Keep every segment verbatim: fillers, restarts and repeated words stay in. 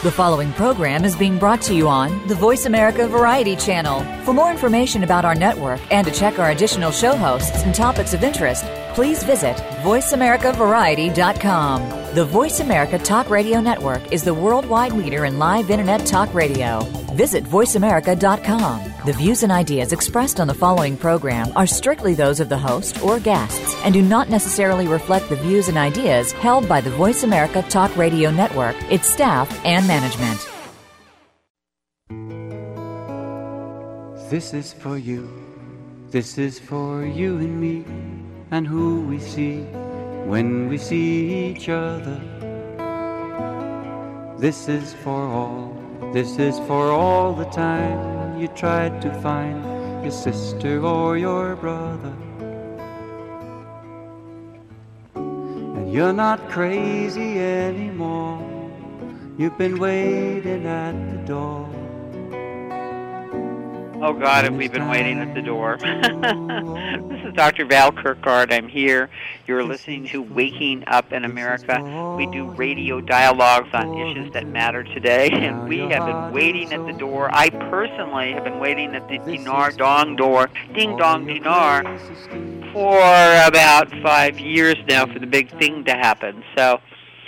The following program is being brought to you on the Voice America Variety Channel. For more information about our network and to check our additional show hosts and topics of interest, please visit voice america variety dot com. The Voice America Talk Radio Network is the worldwide leader in live Internet talk radio. Visit voice america dot com. The views and ideas expressed on the following program are strictly those of the host or guests and do not necessarily reflect the views and ideas held by the Voice America Talk Radio Network, its staff, and management. This is for you. This is for you and me, and who we see when we see each other. This is for all. This is for all the time you tried to find your sister or your brother. And you're not crazy anymore. You've been waiting at the door. Oh, God, have we been waiting at the door. This is Doctor Val Kirkgard. I'm here. You're listening to Waking Up in America. We do radio dialogues on issues that matter today, and we have been waiting at the door. I personally have been waiting at the Dinar Dong door, Ding Dong Dinar, for about five years now for the big thing to happen. So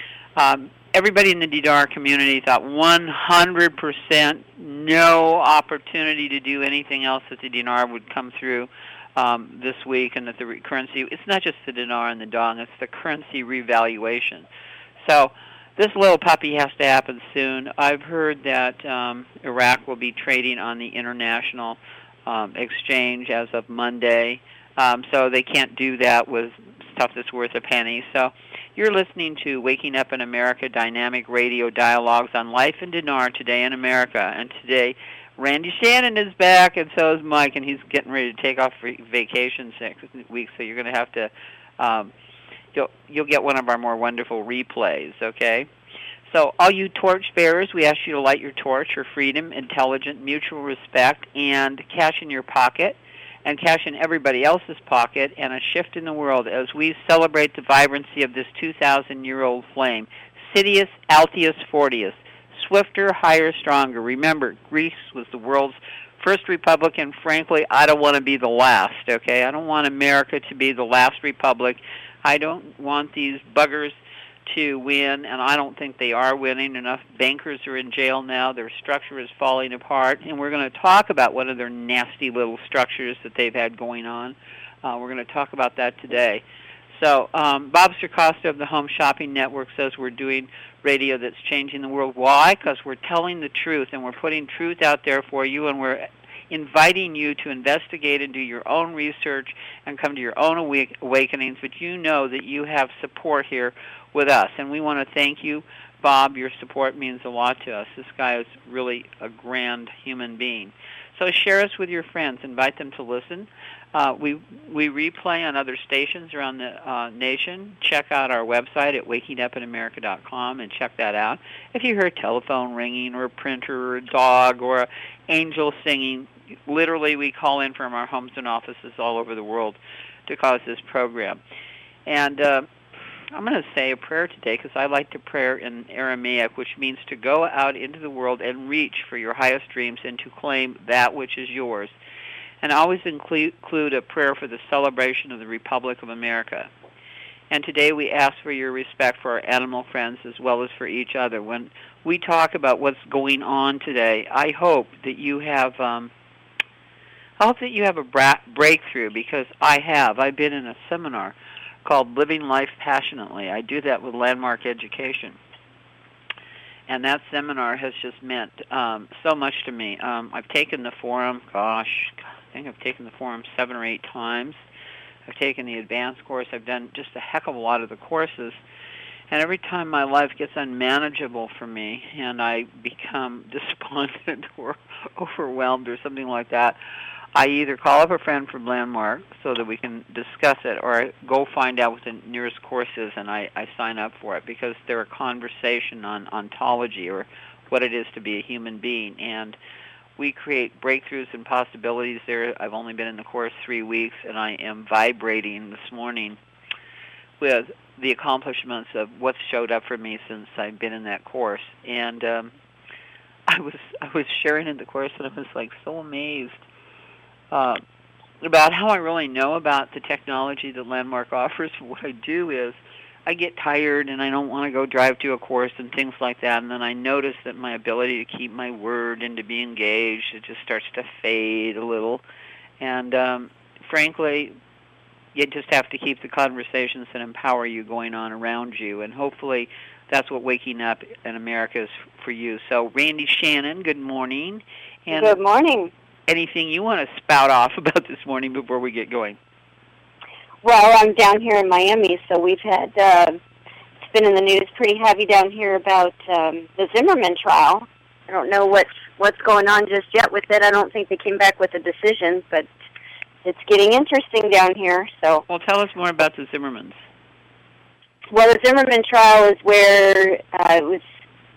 um, everybody in the Dinar community thought one hundred percent no opportunity to do anything else that the dinar would come through um, this week, and that the re- currency, it's not just the dinar and the dong, it's the currency revaluation. So this little puppy has to happen soon. I've heard that um, Iraq will be trading on the international um, exchange as of Monday, um, so they can't do that with stuff that's worth a penny. So you're listening to Waking Up in America, dynamic radio dialogues on life and dinar today in America. And today, Randy Shannon is back, and so is Mike, and he's getting ready to take off for vacation next week. So you're going to have to, um, you'll you'll get one of our more wonderful replays. Okay. So all you torch bearers, we ask you to light your torch for freedom, intelligence, mutual respect, and cash in your pocket, and cash in everybody else's pocket, and a shift in the world as we celebrate the vibrancy of this two thousand year old flame. Sidious, Altius, Fortius, swifter, higher, stronger. Remember, Greece was the world's first republic, and frankly, I don't want to be the last, okay? I don't want America to be the last republic. I don't want these buggers to win, and I don't think they are winning. Enough bankers are in jail now. Their structure is falling apart, and we're going to talk about one of their nasty little structures that they've had going on. Uh, we're going to talk about that today. So um, Bob Sircosta of the Home Shopping Network says we're doing radio that's changing the world. Why? Because we're telling the truth, and we're putting truth out there for you, and we're inviting you to investigate and do your own research and come to your own awake- awakenings, but you know that you have support here with us, and we want to thank you, Bob. Your support means a lot to us. This guy is really a grand human being. So share us with your friends. Invite them to listen. Uh, we we replay on other stations around the uh, nation. Check out our website at waking up in america dot com and check that out. If you hear a telephone ringing or a printer or a dog or an angel singing, literally we call in from our homes and offices all over the world to cause this program. And uh, I'm going to say a prayer today because I like to pray in Aramaic, which means to go out into the world and reach for your highest dreams and to claim that which is yours. And I always include a prayer for the celebration of the Republic of America. And today we ask for your respect for our animal friends as well as for each other. When we talk about what's going on today, I hope that you have um, I hope that you have a bra- breakthrough, because I have. I've been in a seminar called Living Life Passionately. I do that with Landmark Education. And that seminar has just meant um, so much to me. Um, I've taken the forum, gosh, I think I've taken the forum seven or eight times. I've taken the advanced course. I've done just a heck of a lot of the courses. And every time my life gets unmanageable for me and I become despondent or overwhelmed or something like that, I either call up a friend from Landmark so that we can discuss it, or I go find out what the nearest course is and I, I sign up for it, because they're a conversation on ontology, or what it is to be a human being. And we create breakthroughs and possibilities there. I've only been in the course three weeks, and I am vibrating this morning with the accomplishments of what's showed up for me since I've been in that course. And um, I was I was sharing in the course, and I was like so amazed uh, about how I really know about the technology that Landmark offers. What I do is I get tired and I don't want to go drive to a course and things like that, and then I notice that my ability to keep my word and to be engaged, it just starts to fade a little. And um, frankly, you just have to keep the conversations that empower you going on around you, and hopefully that's what Waking Up in America is for you. So, Randy Shannon, good morning. And good morning. Anything you want to spout off about this morning before we get going? Well, I'm down here in Miami, so we've had, uh, it's been in the news pretty heavy down here about um, the Zimmerman trial. I don't know what's, what's going on just yet with it. I don't think they came back with a decision, but it's getting interesting down here. So, well, tell us more about the Zimmermans. Well, the Zimmerman trial is where uh, it was.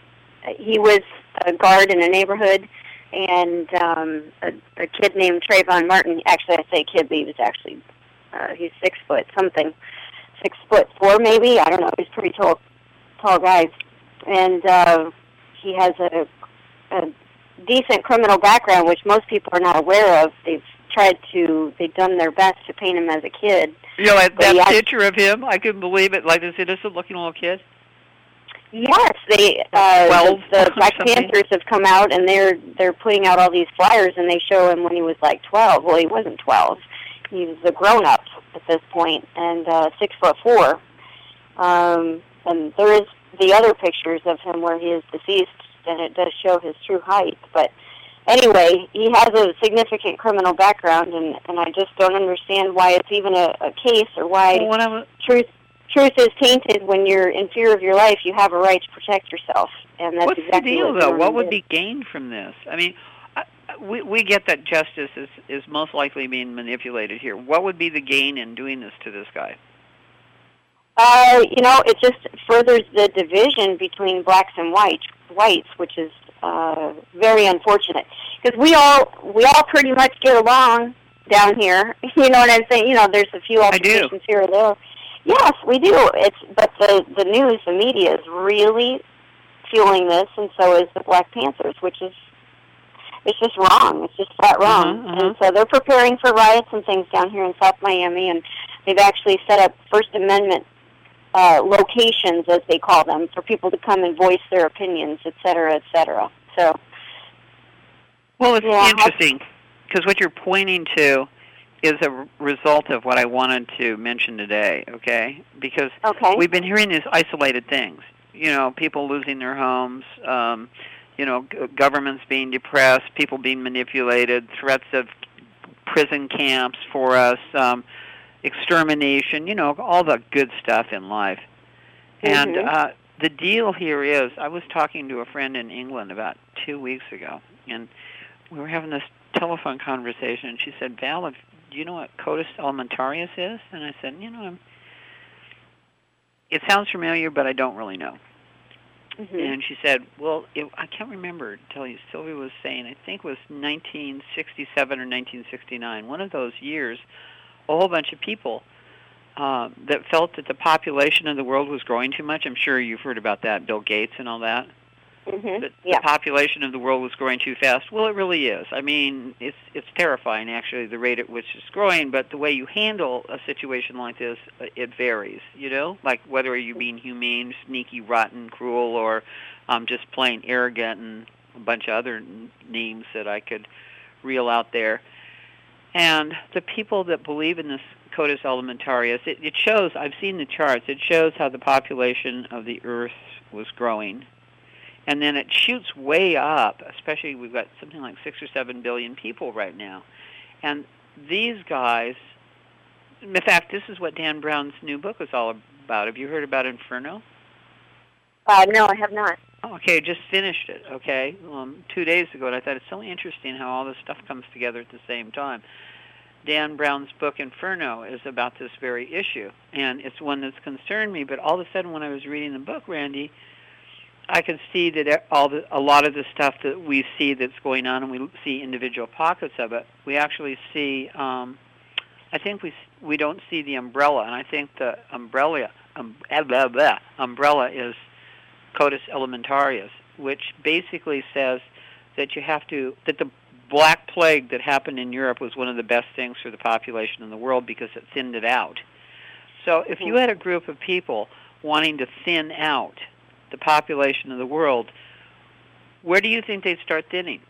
He was a guard in a neighborhood, and um, a, a kid named Trayvon Martin. Actually, I say kid, but he was actually uh, he's six foot something, six foot four maybe. I don't know. He's pretty tall, tall guy, and uh, he has a, a decent criminal background, which most people are not aware of. They've tried to. They've done their best to paint him as a kid. You know, that, that picture of him, I couldn't believe it, like this innocent-looking little kid. Yes, they uh, the, the Black Panthers have come out, and they're they're putting out all these flyers, and they show him when he was like twelve. Well, he wasn't twelve; he was a grown-up at this point, and uh, six foot four. Um, and there is the other pictures of him where he is deceased, and it does show his true height, but. Anyway, he has a significant criminal background, and, and I just don't understand why it's even a, a case or why well, truth truth is tainted when you're in fear of your life. You have a right to protect yourself, and that's what's exactly the deal, what though? What would did. be gained from this? I mean, I, we we get that justice is is most likely being manipulated here. What would be the gain in doing this to this guy? Uh, you know, it just furthers the division between blacks and whites, whites, which is uh, very unfortunate. Because we all we all pretty much get along down here. You know what I'm saying? You know, there's a few altercations here or there. Yes, we do. It's but the the news, the media is really fueling this, and so is the Black Panthers, which is it's just wrong. It's just flat wrong. Uh-huh, uh-huh. And so they're preparing for riots and things down here in South Miami, and they've actually set up First Amendment uh, locations, as they call them, for people to come and voice their opinions, et cetera, et cetera. So, well, it's yeah, interesting because what you're pointing to is a result of what I wanted to mention today, okay? Because okay. we've been hearing these isolated things, you know, people losing their homes, um, you know, g- governments being depressed, people being manipulated, threats of prison camps for us, um, extermination, you know, all the good stuff in life. Mm-hmm. And uh, the deal here is, I was talking to a friend in England about two weeks ago, and we were having this telephone conversation, and she said, Val, if, do you know what Codis alimentarius is? And I said, you know, I'm, it sounds familiar, but I don't really know. Mm-hmm. And she said, well, it, I can't remember, tell you, Sylvia was saying, I think it was nineteen sixty-seven or nineteen sixty-nine, one of those years, a whole bunch of people uh, that felt that the population of the world was growing too much. I'm sure you've heard about that, Bill Gates and all that. Mm-hmm. That yeah. the population of the world was growing too fast. Well, it really is. I mean, it's it's terrifying, actually, the rate at which it's growing, but the way you handle a situation like this, it varies, you know? Like whether you're being humane, sneaky, rotten, cruel, or um, just plain arrogant and a bunch of other n- names that I could reel out there. And the people that believe in this Codis alimentarius, it, it shows, I've seen the charts, it shows how the population of the Earth was growing. And then it shoots way up, especially we've got something like six or seven billion people right now. And these guys, in fact, this is what Dan Brown's new book is all about. Have you heard about Inferno? Uh, no, I have not. Okay, just finished it, okay, um, two days ago, and I thought it's so interesting how all this stuff comes together at the same time. Dan Brown's book, Inferno, is about this very issue, and it's one that's concerned me, but all of a sudden when I was reading the book, Randy, I could see that all the, a lot of the stuff that we see that's going on, and we see individual pockets of it, we actually see, um, I think we we don't see the umbrella, and I think the umbrella, um, blah, blah, umbrella is Codis alimentarius, which basically says that you have to, that the Black Plague that happened in Europe was one of the best things for the population in the world because it thinned it out. So if you had a group of people wanting to thin out the population of the world, where do you think they'd start thinning?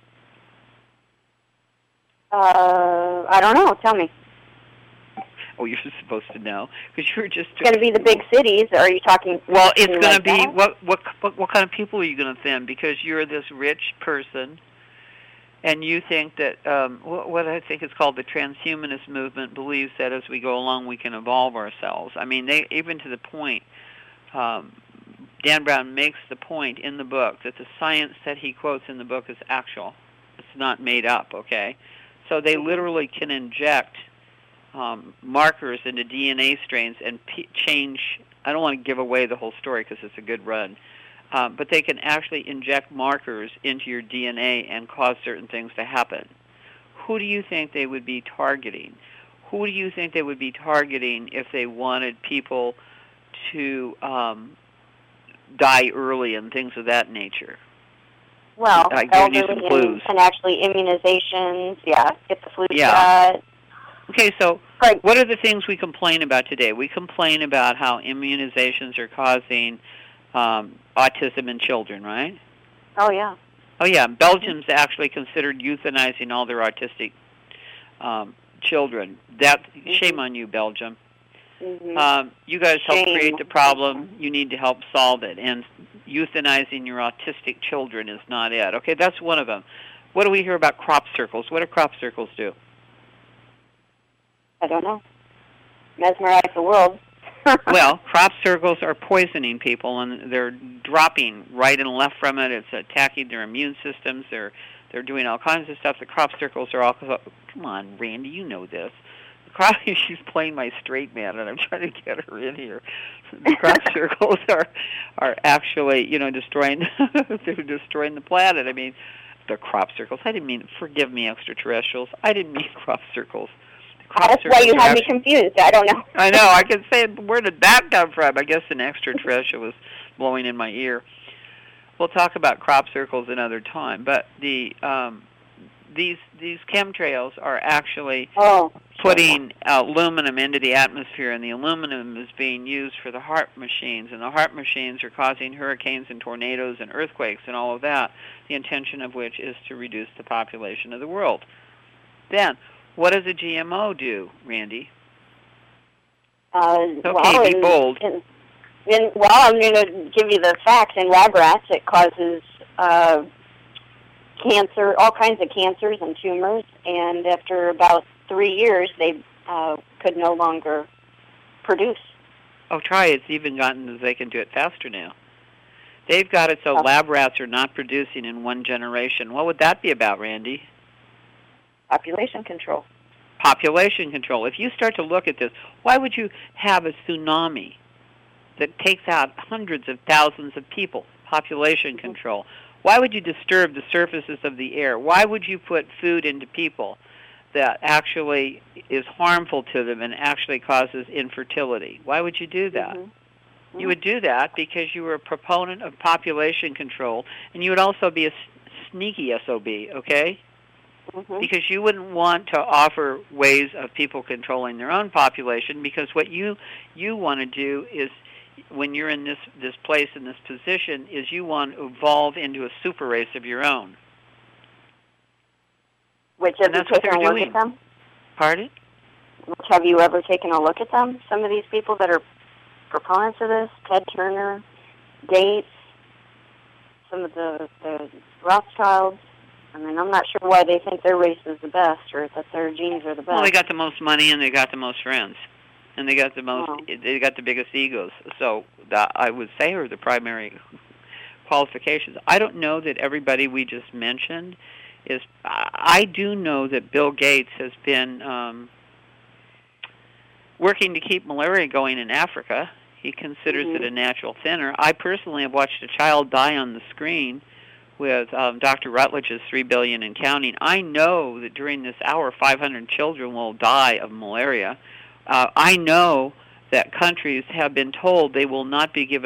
Uh, I don't know. Tell me. Oh, you're supposed to know because you're just. It's going to be the big cities. Or are you talking? Well, it's going like to be that? what what what what kind of people are you going to thin? Because you're this rich person, and you think that um, what, what I think is called the transhumanist movement believes that as we go along we can evolve ourselves. I mean, they even to the point. Um, Dan Brown makes the point in the book that the science that he quotes in the book is actual. It's not made up. Okay, so they literally can inject. Um, markers into D N A strains and p- change. I don't want to give away the whole story because it's a good run, um, but they can actually inject markers into your D N A and cause certain things to happen. Who do you think they would be targeting? Who do you think they would be targeting if they wanted people to um, die early and things of that nature? Well, I give you some clues. And, and actually immunizations. Yeah, get the flu yeah. shot. Okay, so right. What are the things we complain about today? We complain about how immunizations are causing um, autism in children, right? Oh, yeah. Oh, yeah. Belgium's actually considered euthanizing all their autistic um, children. That mm-hmm. Shame on you, Belgium. Mm-hmm. Um, you guys help Shame. create the problem. You need to help solve it. And euthanizing your autistic children is not it. Okay, that's one of them. What do we hear about crop circles? What do crop circles do? I don't know. Mesmerize the world. Well, crop circles are poisoning people, and they're dropping right and left from it. It's attacking their immune systems. They're they're doing all kinds of stuff. The crop circles are all. Come on, Randy, you know this. The crop. She's playing my straight man, and I'm trying to get her in here. The crop circles are are actually, you know, destroying. They're destroying the planet. I mean, the crop circles. I didn't mean. Forgive me, extraterrestrials. I didn't mean crop circles. That's why you had me confused. I don't know. I know. I can say, where did that come from? I guess an extraterrestrial was blowing in my ear. We'll talk about crop circles another time. But the um, these these chemtrails are actually oh, putting uh, aluminum into the atmosphere, and the aluminum is being used for the HAARP machines, and the HAARP machines are causing hurricanes and tornadoes and earthquakes and all of that, the intention of which is to reduce the population of the world. Then, what does a G M O do, Randy? Uh, okay, well, be bold. In, in, well, I'm going to give you the facts. In lab rats, it causes uh, cancer, all kinds of cancers and tumors, and after about three years, they uh, could no longer produce. Oh, try it. It's even gotten that they can do it faster now. They've got it so oh. lab rats are not producing in one generation. What would that be about, Randy? Population control. Population control. If you start to look at this, why would you have a tsunami that takes out hundreds of thousands of people? Population control. Why would you disturb the surfaces of the air? Why would you put food into people that actually is harmful to them and actually causes infertility? Why would you do that? Mm-hmm. Mm-hmm. You would do that because you were a proponent of population control, and you would also be a sneaky S O B, okay? Mm-hmm. Because you wouldn't want to offer ways of people controlling their own population, because what you you want to do is, when you're in this, this place, in this position, is you want to evolve into a super race of your own. Which have you taken a look doing. at them? Pardon? Which have you ever taken a look at them? Some of these people that are proponents of this, Ted Turner, Gates, some of the, the Rothschilds. I mean, I'm not sure why they think their race is the best or that their genes are the best. Well, they got the most money and they got the most friends, and they got the most. Oh. They got the biggest egos. So that, I would say, are the primary qualifications. I don't know that everybody we just mentioned is. I do know that Bill Gates has been um, working to keep malaria going in Africa. He considers mm-hmm. it a natural thinner. I personally have watched a child die on the screen with um, Doctor Rutledge's three billion and counting. I know that during this hour, five hundred children will die of malaria. Uh, I know that countries have been told they will not be given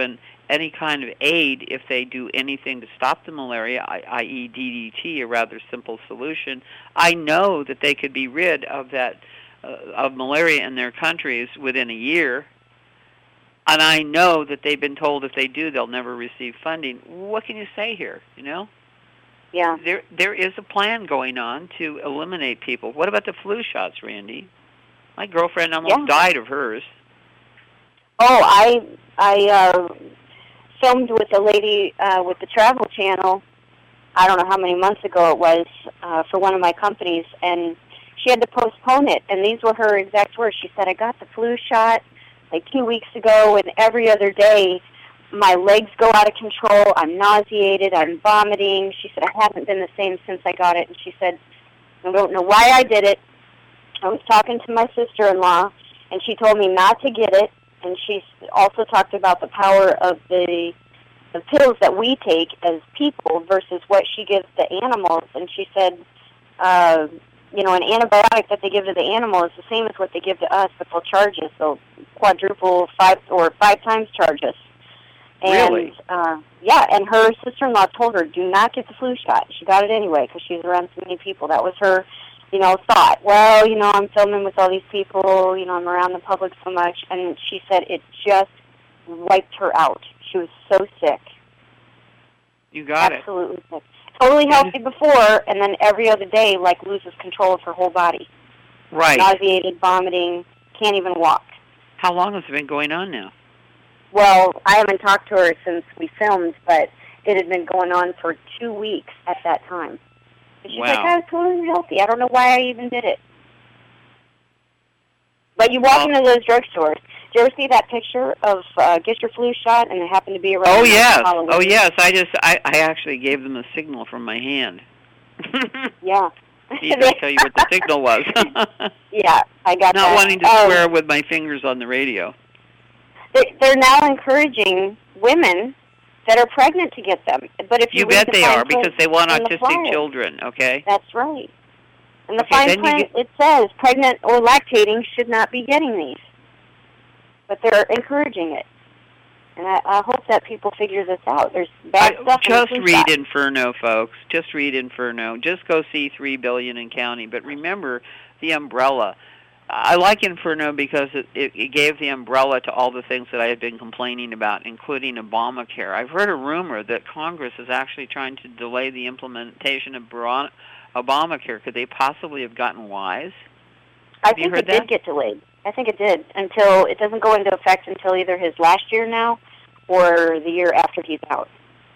any kind of aid if they do anything to stop the malaria, that is. D D T, a rather simple solution. I know that they could be rid of that uh, of malaria in their countries within a year. And I know that they've been told if they do, they'll never receive funding. What can you say here, you know? Yeah. There, there is a plan going on to eliminate people. What about the flu shots, Randy? My girlfriend almost yeah. died of hers. Oh, I I uh, filmed with a lady uh, with the Travel Channel, I don't know how many months ago it was, uh, for one of my companies, and she had to postpone it. And these were her exact words. She said, I got the flu shot like two weeks ago, and every other day my legs go out of control, I'm nauseated, I'm vomiting. She said, I haven't been the same since I got it. And she said, I don't know why I did it. I was talking to my sister-in-law, and she told me not to get it. And she also talked about the power of the, the pills that we take as people versus what she gives to animals. And she said, uh, you know, an antibiotic that they give to the animal is the same as what they give to us, but they'll charge us. They'll quadruple five or five times charge us. And, really? Uh, yeah, and her sister-in-law told her, do not get the flu shot. She got it anyway because she was around so many people. That was her, you know, thought. Well, you know, I'm filming with all these people. You know, I'm around the public so much. And she said it just wiped her out. She was so sick. You got Absolutely it. Absolutely sick. Totally healthy before, and then every other day, like, loses control of her whole body. Right. Nauseated, vomiting, can't even walk. How long has it been going on now? Well, I haven't talked to her since we filmed, but it had been going on for two weeks at that time. And she's wow. like, I was totally healthy. I don't know why I even did it. But you walk well, into those drugstores. Did you ever see that picture of uh, get your flu shot, and it happened to be around Oh, yes. Halloween? Oh, yes. I just, I, I actually gave them a signal from my hand. Yeah. See, I tell you what the signal was. Yeah, I got Not that. wanting to um, swear with my fingers on the radio. They, they're now encouraging women that are pregnant to get them. But if you, You read bet the they fine are, because print they want in the autistic flyer, children, okay? That's right. In the Okay, fine then you print, get- it says pregnant or lactating should not be getting these. But they're encouraging it. And I, I hope that people figure this out. There's bad I, stuff just in the read shot. Inferno, folks. Just read Inferno. Just go see three billion in counting. But remember the umbrella. I like Inferno because it, it, it gave the umbrella to all the things that I had been complaining about, including Obamacare. I've heard a rumor that Congress is actually trying to delay the implementation of Obamacare. Could they possibly have gotten wise? I Have you think heard it that? did get delayed. I think it did until it doesn't go into effect until either his last year now or the year after he's out.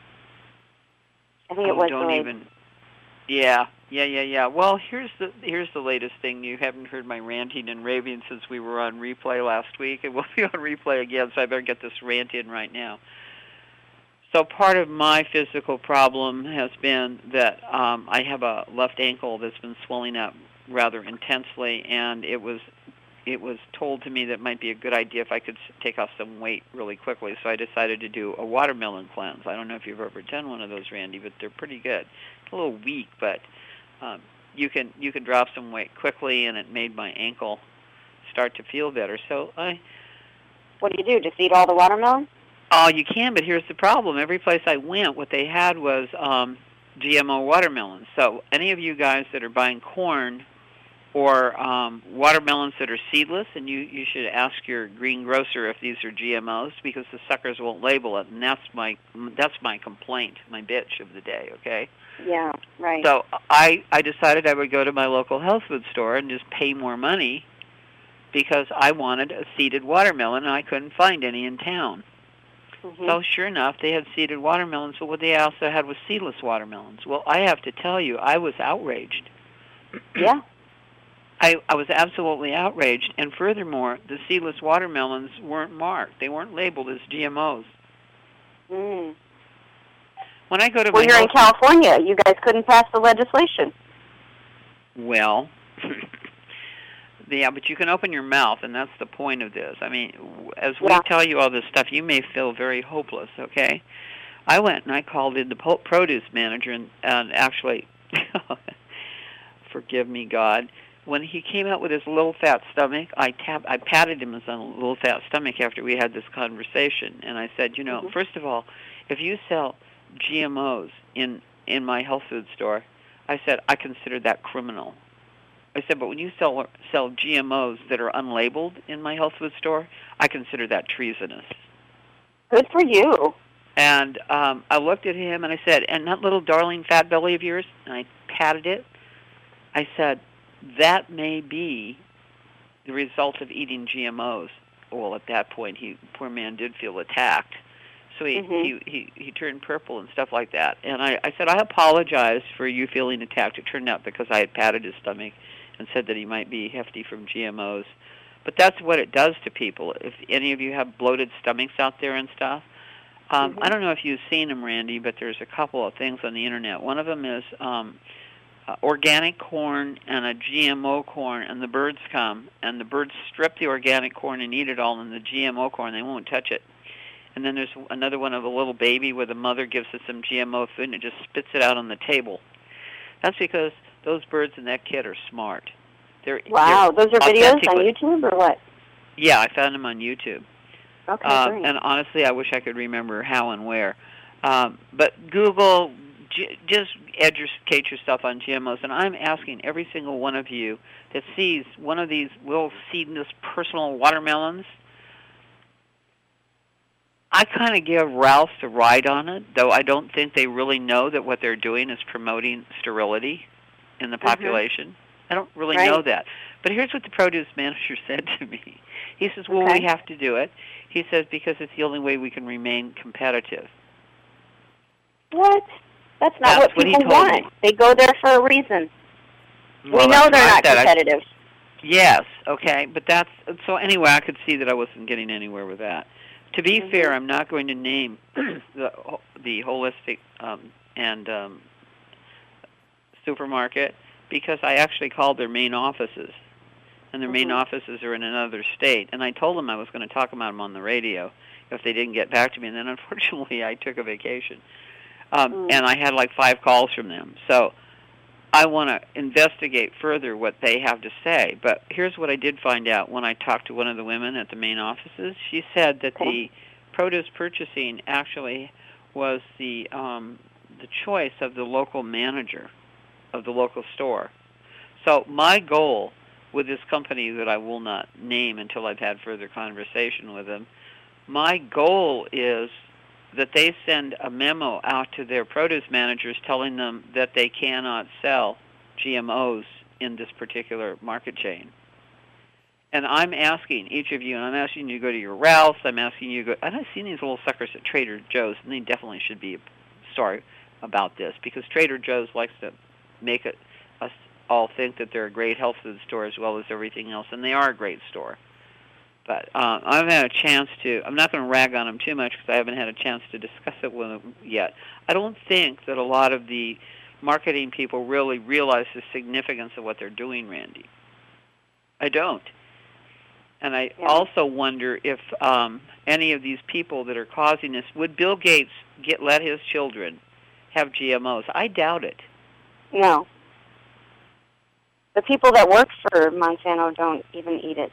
I think oh, it was don't delayed. even. Yeah, yeah, yeah, yeah. Well, here's the here's the latest thing. You haven't heard my ranting and raving since we were on replay last week, and we'll be on replay again. So I better get this rant in right now. So part of my physical problem has been that um, I have a left ankle that's been swelling up rather intensely, and it was it was told to me that it might be a good idea if I could take off some weight really quickly. So I decided to do a watermelon cleanse. I don't know if you've ever done one of those, Randy, but they're pretty good. A little weak, but um, you can you can drop some weight quickly, and it made my ankle start to feel better. So I. What do you do? Just eat all the watermelon? Oh, you can, but here's the problem. Every place I went, what they had was um, G M O watermelons. So any of you guys that are buying corn or um, watermelons that are seedless, and you, you should ask your greengrocer if these are G M Os, because the suckers won't label it, and that's my that's my complaint, my bitch of the day, okay? Yeah, right. So I, I decided I would go to my local health food store and just pay more money because I wanted a seeded watermelon, and I couldn't find any in town. Mm-hmm. So sure enough, they had seeded watermelons, but what they also had was seedless watermelons. Well, I have to tell you, I was outraged. Yeah. I, I was absolutely outraged, and furthermore, the seedless watermelons weren't marked. They weren't labeled as G M Os. Mm. When I go to well, my you're in health- California. You guys couldn't pass the legislation. Well, yeah, but you can open your mouth, and that's the point of this. I mean, as we Yeah. tell you all this stuff, you may feel very hopeless, okay? I went and I called in the po- produce manager, and, and actually, forgive me, God, when he came out with his little fat stomach, I tap, I patted him on a little fat stomach after we had this conversation, and I said, you know, mm-hmm. first of all, if you sell G M Os in in my health food store, I said I consider that criminal. I said, but when you sell sell G M Os that are unlabeled in my health food store, I consider that treasonous. Good for you. And um, I looked at him and I said, and that little darling fat belly of yours, and I patted it. I said, that may be the result of eating G M Os. Well, at that point, he poor man did feel attacked. So he, mm-hmm. he, he, he turned purple and stuff like that. And I, I said, I apologize for you feeling attacked. It turned out because I had patted his stomach and said that he might be hefty from G M Os. But that's what it does to people. If any of you have bloated stomachs out there and stuff, um, mm-hmm. I don't know if you've seen them, Randy, but there's a couple of things on the Internet. One of them is um, uh, organic corn and a G M O corn, and the birds come, and the birds strip the organic corn and eat it all, and the G M O corn, they won't touch it. And then there's another one of a little baby where the mother gives it some G M O food and it just spits it out on the table. That's because those birds and that kid are smart. They're, wow, they're those are videos on YouTube or what? Yeah, I found them on YouTube. Okay, uh, great. And honestly, I wish I could remember how and where. Um, but Google, j- just educate yourself on G M Os. And I'm asking every single one of you that sees one of these little seedless personal watermelons, I kind of give Ralph the ride on it, though I don't think they really know that what they're doing is promoting sterility in the population. Mm-hmm. I don't really right. know that. But here's what the produce manager said to me. He says, well, okay. we have to do it. He says, because it's the only way we can remain competitive. What? That's not That's what what people he told want. me. They go there for a reason. Well, we know they're not that. competitive. I, yes, okay. But that's, so anyway, I could see that I wasn't getting anywhere with that. To be mm-hmm. fair, I'm not going to name the the holistic um, and um, supermarket because I actually called their main offices, and their mm-hmm. main offices are in another state. And I told them I was going to talk about them on the radio if they didn't get back to me. And then unfortunately, I took a vacation, um, mm. and I had like five calls from them. So I want to investigate further what they have to say. But here's what I did find out when I talked to one of the women at the main offices. She said that okay. the produce purchasing actually was the um, the choice of the local manager of the local store. So my goal with this company that I will not name until I've had further conversation with them, my goal is that they send a memo out to their produce managers telling them that they cannot sell G M Os in this particular market chain. And I'm asking each of you, and I'm asking you to go to your Ralph's, I'm asking you to go, and I've seen these little suckers at Trader Joe's, and they definitely should be sorry about this, because Trader Joe's likes to make it, us all think that they're a great health food store as well as everything else, and they are a great store. But uh, I haven't had a chance to, I'm not going to rag on them too much because I haven't had a chance to discuss it with them yet. I don't think that a lot of the marketing people really realize the significance of what they're doing, Randy. I don't. And I yeah. also wonder if um, any of these people that are causing this, would Bill Gates get let his children have G M Os? I doubt it. No. The people that work for Monsanto don't even eat it.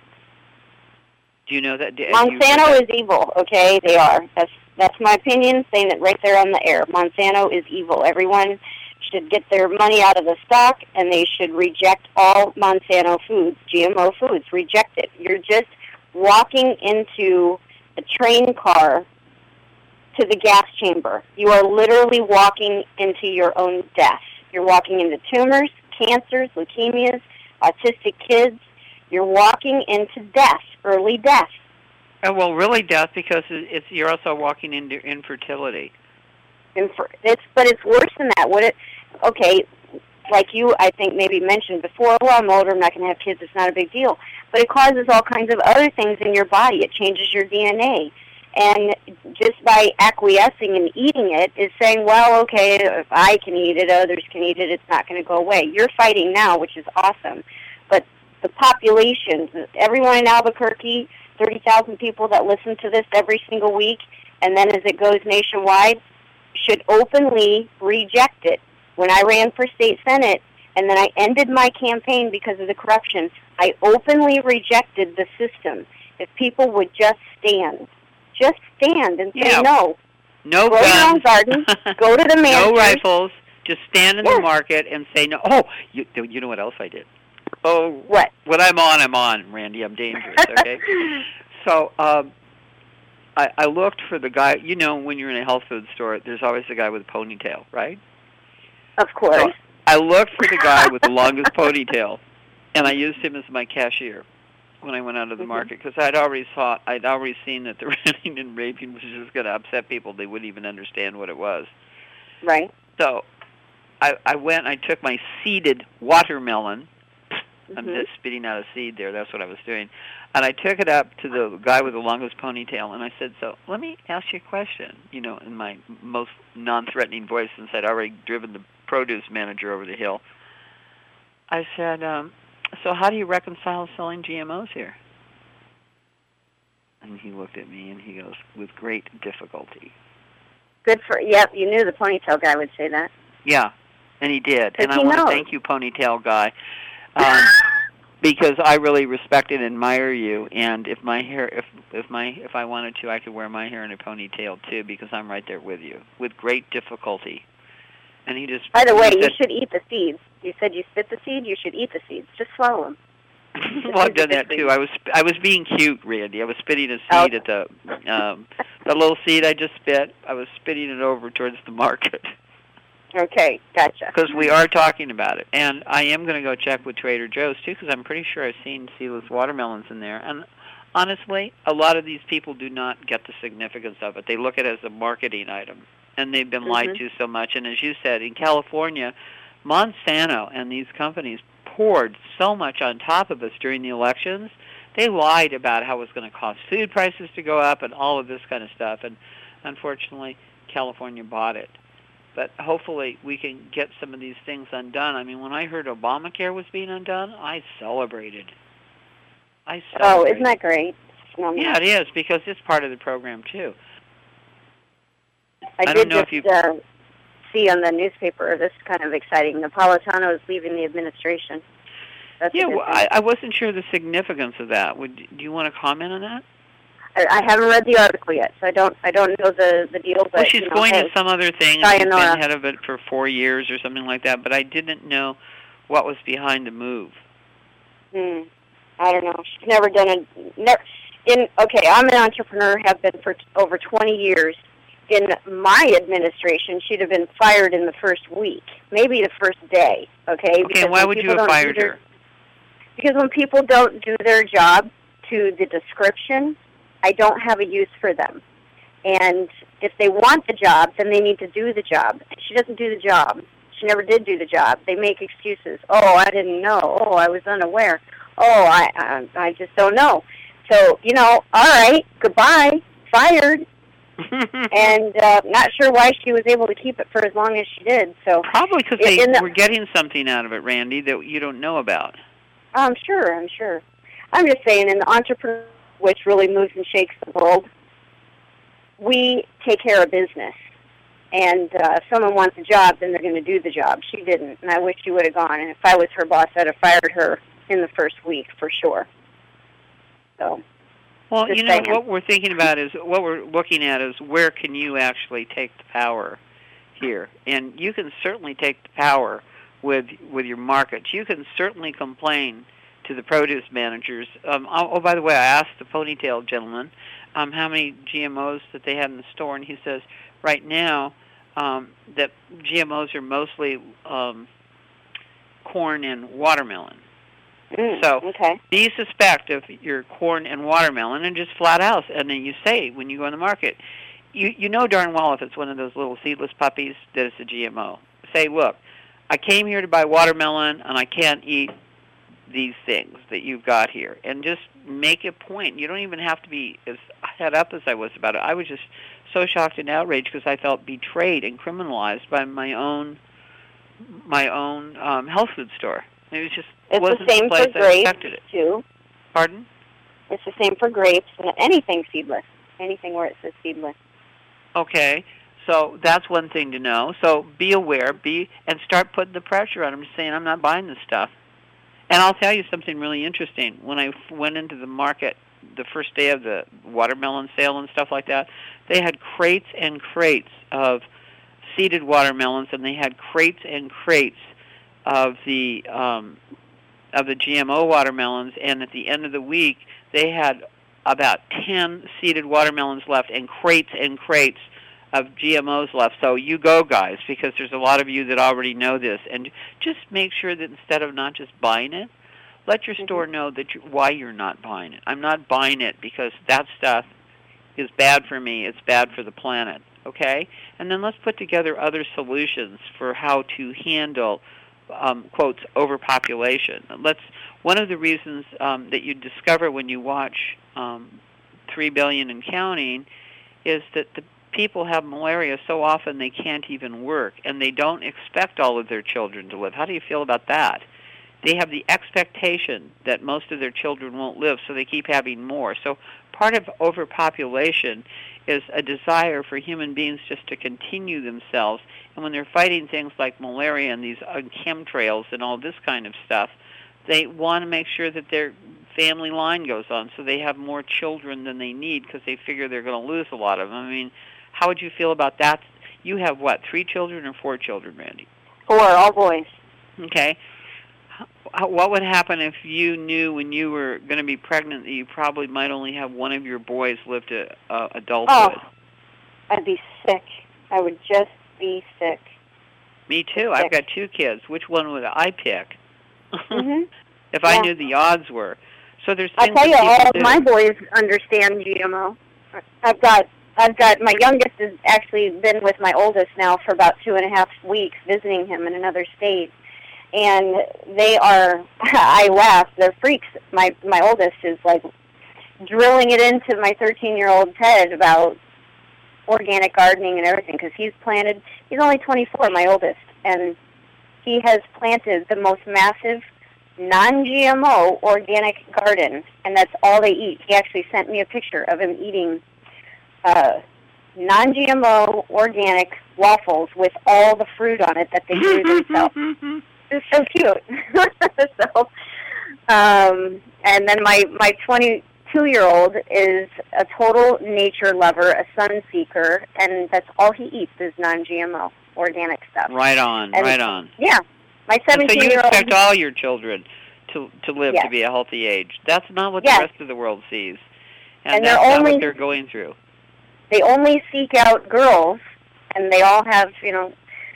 Do you know that? Monsanto is evil, okay? They are. That's that's my opinion, saying it right there on the air. Monsanto is evil. Everyone should get their money out of the stock, and they should reject all Monsanto foods, G M O foods. Reject it. You're just walking into a train car to the gas chamber. You are literally walking into your own death. You're walking into tumors, cancers, leukemias, autistic kids. You're walking into death, early death. Oh, well, really death, because it's you're also walking into infertility. Infer- it's but it's worse than that. What it? Okay, like you, I think maybe mentioned before. Well, I'm older. I'm not going to have kids. It's not a big deal. But it causes all kinds of other things in your body. It changes your D N A, and just by acquiescing and eating it is saying, well, okay, if I can eat it, others can eat it. It's not going to go away. You're fighting now, which is awesome, but the population, everyone in Albuquerque, thirty thousand people that listen to this every single week, and then as it goes nationwide, should openly reject it. When I ran for state senate, and then I ended my campaign because of the corruption. I openly rejected the system. If people would just stand, just stand and say yeah. no. No Grow guns. your own garden. Go to the managers. No rifles. Just stand in yeah. the market and say no. Oh, you, you know what else I did? Oh, what? When I'm on, I'm on, Randy. I'm dangerous, okay? so um, I, I looked for the guy. You know, when you're in a health food store, there's always the guy with a ponytail, right? Of course. So I looked for the guy with the longest ponytail, and I used him as my cashier when I went out of the mm-hmm. market, because I'd already saw, I'd already seen that the ranting and raping was just going to upset people. They wouldn't even understand what it was. Right. So I, I went, I took my seeded watermelon. Mm-hmm. I'm just spitting out a seed there. That's what I was doing. And I took it up to the guy with the longest ponytail, and I said, so let me ask you a question, you know, in my most non-threatening voice, since I'd already driven the produce manager over the hill. I said, um, so how do you reconcile selling G M Os here? And he looked at me, and he goes, with great difficulty. Good for, yep, you knew the ponytail guy would say that. Yeah, and he did. And I want to thank you, ponytail guy, um, because I really respect and admire you. And if my hair, if if my if I wanted to, I could wear my hair in a ponytail too, because I'm right there with you, with great difficulty. And he just. By the way, said, you should eat the seeds. You said you spit the seed. You should eat the seeds. Just swallow them. Well, I've done that too. I was I was being cute, Randy. I was spitting a seed oh. at the um, the little seed I just spit. I was spitting it over towards the market. Okay, gotcha. Because we are talking about it, and I am going to go check with Trader Joe's too, because I'm pretty sure I've seen seedless watermelons in there. And honestly, a lot of these people do not get the significance of it. They look at it as a marketing item, and they've been mm-hmm. lied to so much. And as you said, in California, Monsanto and these companies poured so much on top of us during the elections. They lied about how it was going to cause food prices to go up and all of this kind of stuff. And unfortunately, California bought it. But hopefully we can get some of these things undone. I mean, when I heard Obamacare was being undone, I celebrated. I celebrated. Oh, isn't that great? Yeah, it is, because it's part of the program, too. I, I did don't know just if you... uh, see on the newspaper, this is kind of exciting. Napolitano is leaving the administration. That's yeah, well, I, I wasn't sure the significance of that. Would Do you want to comment on that? I, I haven't read the article yet, so I don't I don't know the, the deal. But, well, she's you know, going hey, to some other thing, and she's been head of it for four years or something like that, but I didn't know what was behind the move. Hmm. I don't know. She's never done a... Never, in Okay, I'm an entrepreneur, have been for t- over twenty years. In my administration, she'd have been fired in the first week, maybe the first day, okay? Okay, and why would you have fired their, her? Because when people don't do their job to the description, I don't have a use for them. And if they want the job, then they need to do the job. She doesn't do the job. She never did do the job. They make excuses. Oh, I didn't know. Oh, I was unaware. Oh, I, I, I just don't know. So, you know, all right, goodbye, fired. And uh, not sure why she was able to keep it for as long as she did. So probably because they the, were getting something out of it, Randy, that you don't know about. I'm sure, I'm sure. I'm just saying, in the entrepreneur, which really moves and shakes the world, we take care of business. And uh, if someone wants a job, then they're going to do the job. She didn't, and I wish she would have gone. And if I was her boss, I'd have fired her in the first week for sure. So... Well, Just you know, saying. what we're thinking about is, what we're looking at is where can you actually take the power here? And you can certainly take the power with with your markets. You can certainly complain to the produce managers. Um, oh, oh, by the way, I asked the ponytail gentleman um, how many G M Os that they had in the store, and he says right now um, that G M Os are mostly um, corn and watermelon. Mm, so okay. do you suspect if you're corn and watermelon, and just flat out, and then you say when you go in the market, you you know darn well if it's one of those little seedless puppies that it's a G M O. Say, look, I came here to buy watermelon, and I can't eat these things that you've got here. And just make a point. You don't even have to be as head up as I was about it. I was just so shocked and outraged because I felt betrayed and criminalized by my own my own um, health food store. It was just it's wasn't the same the place for I grapes expected it. too. Pardon? It's the same for grapes and anything seedless. Anything where it says seedless. Okay. So that's one thing to know. So be aware, be and start putting the pressure on them, saying, I'm not buying this stuff. And I'll tell you something really interesting. When I went into the market the first day of the watermelon sale and stuff like that, they had crates and crates of seeded watermelons, and they had crates and crates of the um, of the G M O watermelons. And at the end of the week, they had about ten seeded watermelons left, and crates and crates of G M Os left. So you go, guys, because there's a lot of you that already know this. And just make sure that instead of not just buying it, let your store know that you, why you're not buying it. I'm not buying it because that stuff is bad for me. It's bad for the planet, okay? And then let's put together other solutions for how to handle, um, quotes, overpopulation. Let's. One of the reasons um, that you discover when you watch um, three billion and Counting is that the people have malaria so often they can't even work, and they don't expect all of their children to live. How do you feel about that? They have the expectation that most of their children won't live, so they keep having more. So part of overpopulation is a desire for human beings just to continue themselves, and when they're fighting things like malaria and these chemtrails and all this kind of stuff, they want to make sure that their family line goes on, so they have more children than they need because they figure they're going to lose a lot of them. I mean, how would you feel about that? You have, what, three children or four children, Randy? Four, all boys. Okay. What would happen if you knew when you were going to be pregnant that you probably might only have one of your boys live to uh, adulthood? Oh, I'd be sick. I would just be sick. Me too. Sick. I've got two kids. Which one would I pick? Mm-hmm. If yeah. I knew the odds were. So there's I'll things tell you, all do. of my boys understand G M O. I've got I've got my youngest has actually been with my oldest now for about two and a half weeks, visiting him in another state, and they are. I laugh. They're freaks. My my oldest is like drilling it into my thirteen-year-old's head about organic gardening and everything because he's planted. He's only twenty-four, my oldest, and he has planted the most massive non-G M O organic garden, and that's all they eat. He actually sent me a picture of him eating uh, non-G M O organic waffles with all the fruit on it that they grew themselves. It's so cute. so, um, and then my my twenty-two-year-old is a total nature lover, a sun seeker, and that's all he eats is non-G M O organic stuff. Right on, and, right on. Yeah. My seventeen-year-old. So you expect all your children to to live yes. to be a healthy age. That's not what yes. the rest of the world sees, and, and that's they're not only, what they're going through. They only seek out girls, and they all have, you know,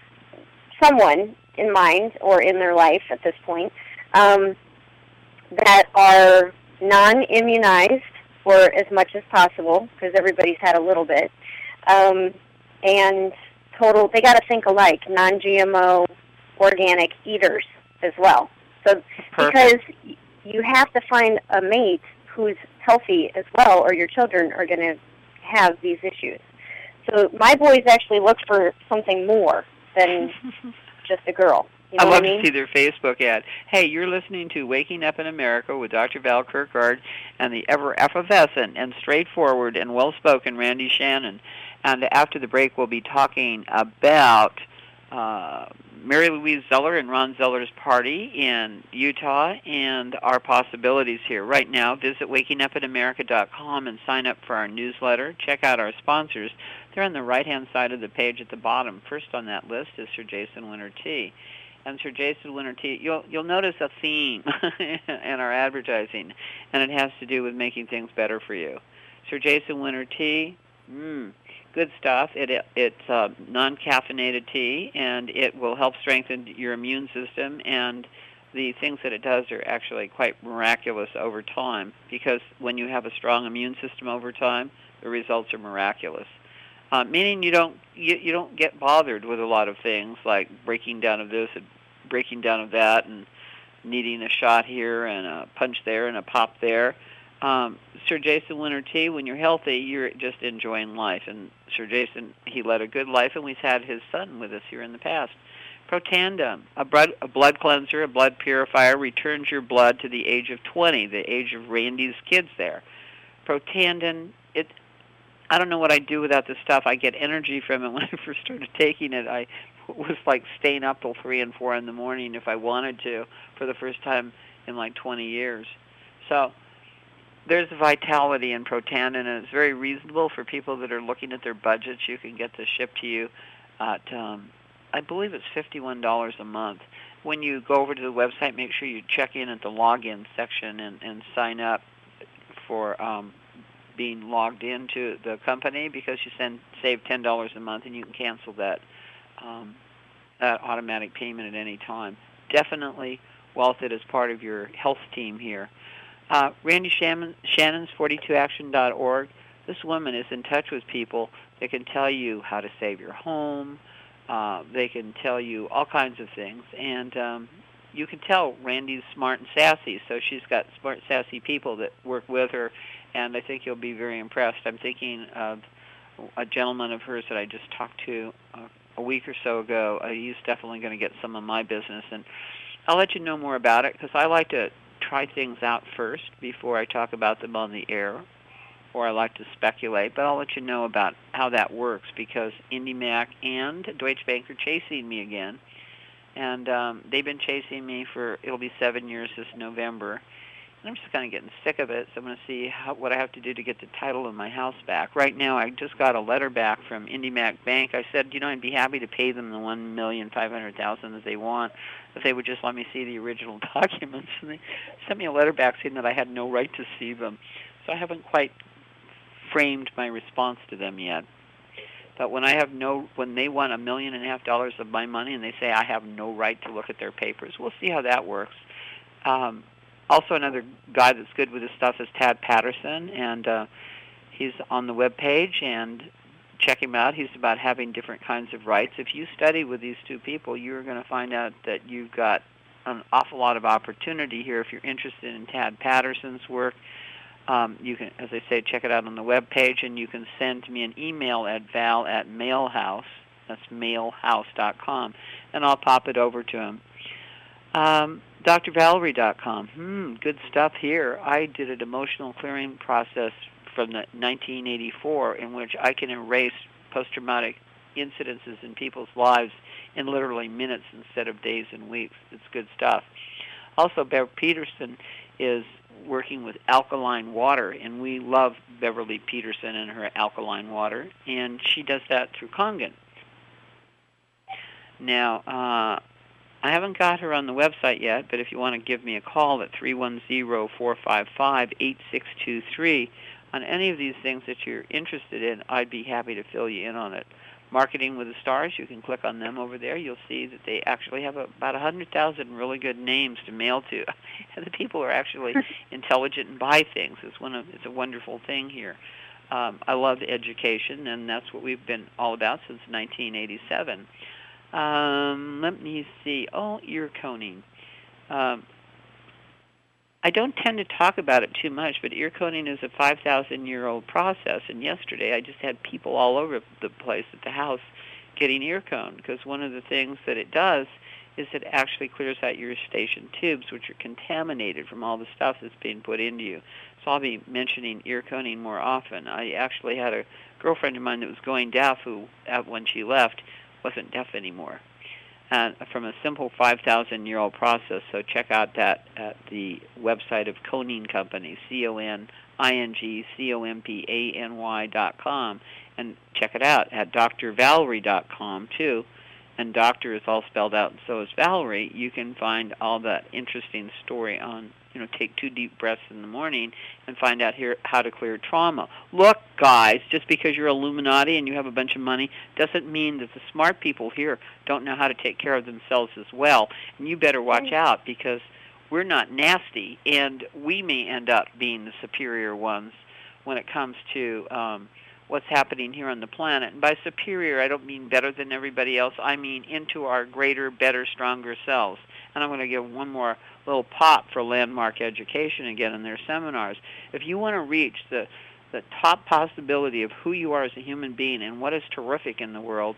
someone in mind or in their life at this point um, that are non-immunized for as much as possible, because everybody's had a little bit, um, and total. They got to think alike, non-G M O. Organic eaters as well. So Perfect. Because you have to find a mate who's healthy as well, or your children are going to have these issues. So my boys actually look for something more than just a girl. You know I love what I mean? to see their Facebook ad. Hey, you're listening to Waking Up in America with Doctor Val Kirkgard and the ever effervescent and straightforward and well-spoken Randy Shannon. And after the break, we'll be talking about Uh, Mary Louise Zeller and Ron Zeller's party in Utah and our possibilities here. Right now, visit waking up in america dot com and sign up for our newsletter. Check out our sponsors. They're on the right-hand side of the page at the bottom. First on that list is Sir Jason Winter Tea. And Sir Jason Winter Tea, you'll, you'll notice a theme in our advertising, and it has to do with making things better for you. Sir Jason Winter Tea, mmm. Good stuff. It, it It's uh, non-caffeinated tea, and it will help strengthen your immune system, and the things that it does are actually quite miraculous over time, because when you have a strong immune system over time, the results are miraculous. Uh, meaning you don't you, you don't get bothered with a lot of things like breaking down of this and breaking down of that and needing a shot here and a punch there and a pop there. Um, Sir Jason Winter Tea, when you're healthy, you're just enjoying life. And Sir Jason, he led a good life, and we've had his son with us here in the past. Protandim, a blood, a blood cleanser, a blood purifier, returns your blood to the age of twenty, the age of Randy's kids there. Protandim, it, I don't know what I'd do without this stuff. I get energy from it. When I first started taking it, I was like staying up till three and four in the morning if I wanted to for the first time in like twenty years. So there's vitality in Protandim, and it's very reasonable for people that are looking at their budgets. You can get this shipped to you at, um, I believe it's fifty-one dollars a month. When you go over to the website, make sure you check in at the login section and, and sign up for um, being logged into the company, because you send save ten dollars a month, and you can cancel that um, that automatic payment at any time. Definitely wealth it as part of your health team here. Uh, Randy Shannon, Shannon's forty-two action dot org. This woman is in touch with people that can tell you how to save your home. Uh, they can tell you all kinds of things, and um, you can tell Randy's smart and sassy. So she's got smart, sassy people that work with her, and I think you'll be very impressed. I'm thinking of a gentleman of hers that I just talked to uh, a week or so ago. Uh, he's definitely going to get some of my business, and I'll let you know more about it, because I like to try things out first before I talk about them on the air, or I like to speculate, but I'll let you know about how that works, because IndyMac and Deutsche Bank are chasing me again, and um, they've been chasing me for, it'll be seven years this November. I'm just kind of getting sick of it, so I'm going to see how, what I have to do to get the title of my house back. Right now, I just got a letter back from IndyMac Bank. I said, you know, I'd be happy to pay them the one million five hundred thousand dollars that they want if they would just let me see the original documents. And they sent me a letter back saying that I had no right to see them. So I haven't quite framed my response to them yet. But when I have no, when they want a million and a half dollars of my money and they say I have no right to look at their papers, we'll see how that works. Um, Also, another guy that's good with this stuff is Tad Patterson, and uh, he's on the web page, and check him out. He's about having different kinds of rights. If you study with these two people, you're going to find out that you've got an awful lot of opportunity here. If you're interested in Tad Patterson's work, um, you can, as I say, check it out on the web page, and you can send me an email at val at mailhouse, that's mailhouse dot com, and I'll pop it over to him. Um, D R Valerie dot com. Hmm, good stuff here. I did an emotional clearing process from the nineteen eighty-four in which I can erase post-traumatic incidences in people's lives in literally minutes instead of days and weeks. It's good stuff. Also, Bev Peterson is working with alkaline water, and we love Beverly Peterson and her alkaline water, and she does that through Kangen. Now, uh, I haven't got her on the website yet, but if you want to give me a call at three one zero, four five five, eight six two three on any of these things that you're interested in, I'd be happy to fill you in on it. Marketing with the Stars, you can click on them over there. You'll see that they actually have about one hundred thousand really good names to mail to. And the people are actually intelligent and buy things. It's, one of, it's a wonderful thing here. Um, I love education, and that's what we've been all about since nineteen eighty-seven. Um, let me see. Oh, ear coning. Um, I don't tend to talk about it too much, but ear coning is a five thousand year old process. And yesterday I just had people all over the place at the house getting ear coned, because one of the things that it does is it actually clears out your eustachian tubes, which are contaminated from all the stuff that's being put into you. So I'll be mentioning ear coning more often. I actually had a girlfriend of mine that was going deaf who, when she left, wasn't deaf anymore, uh, from a simple five thousand year old process. So check out that at the website of Coning Company, C O N I N G C O M P A N Y dot com, and check it out at D R Valerie dot com too. And doctor is all spelled out, and so is Valerie. You can find all that interesting story on, you know, take two deep breaths in the morning and find out here how to clear trauma. Look, guys, just because you're Illuminati and you have a bunch of money doesn't mean that the smart people here don't know how to take care of themselves as well. And you better watch out, because we're not nasty, and we may end up being the superior ones when it comes to um, what's happening here on the planet. And by superior, I don't mean better than everybody else. I mean into our greater, better, stronger selves. And I'm going to give one more little pop for Landmark Education again in their seminars. If you want to reach the, the top possibility of who you are as a human being and what is terrific in the world,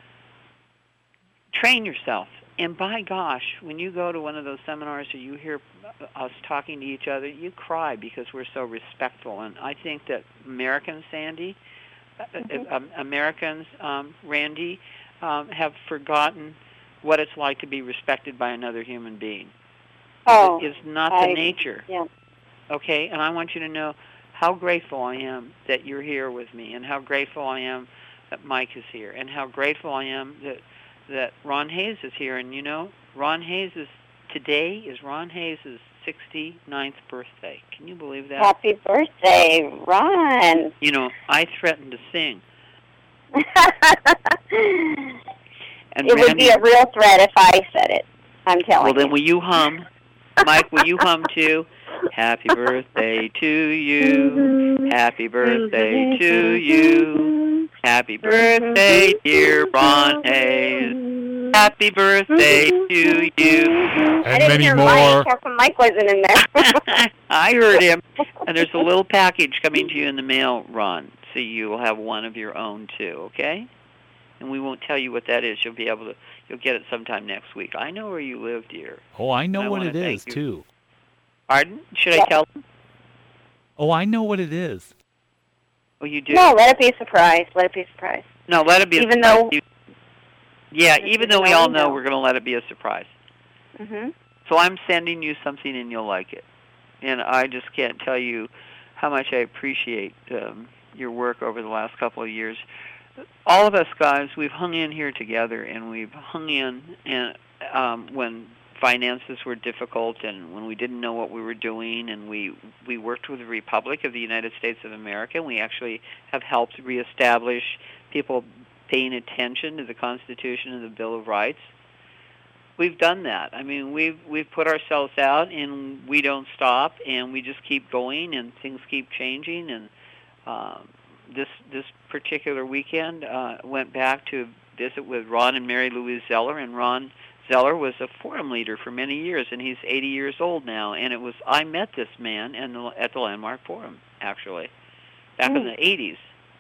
train yourself. And by gosh, when you go to one of those seminars or you hear us talking to each other, you cry because we're so respectful. And I think that Americans, Sandy, mm-hmm. uh, Americans, um, Randy, um, have forgotten what it's like to be respected by another human being. Oh, it is not I, the nature. Yeah. Okay, and I want you to know how grateful I am that you're here with me, and how grateful I am that Mike is here, and how grateful I am that that Ron Hayes is here. And you know, Ron Hayes is today is Ron Hayes' sixty-ninth birthday. Can you believe that? Happy birthday, Ron! You know, I threatened to sing. And it Randy, would be a real threat if I said it. I'm telling well, you. Well, then will you hum? Mike, will you hum too? Happy birthday to you. Happy birthday to you. Happy birthday, dear Ron Hayes. Happy birthday to you. And I didn't many hear more. Mike. How come Mike wasn't in there? I heard him. And there's a little package coming to you in the mail, Ron. So you will have one of your own too, okay? And we won't tell you what that is. You'll be able to, you'll get it sometime next week. I know where you live, dear. Oh, I know I what wanna it thank is, you. too. Pardon? Should I tell them? Oh, I know what it is. Oh, you do? No, let it be a surprise. Let it be a surprise. No, let it be a Even surprise. though- You- yeah, Even even though we though all we know know. we're going to let it be a surprise. Mm-hmm. So I'm sending you something and you'll like it. And I just can't tell you how much I appreciate um, your work over the last couple of years. All of us guys, we've hung in here together, and we've hung in and um, when finances were difficult and when we didn't know what we were doing, and we, we worked with the Republic of the United States of America, and we actually have helped reestablish people paying attention to the Constitution and the Bill of Rights. We've done that. I mean, we've we've put ourselves out, and we don't stop, and we just keep going, and things keep changing. And um, this this particular weekend, uh, went back to visit with Ron and Mary Louise Zeller, and Ron Zeller was a forum leader for many years, and he's eighty years old now. And it was I met this man in the, at the Landmark Forum, actually, back mm. in the eighties.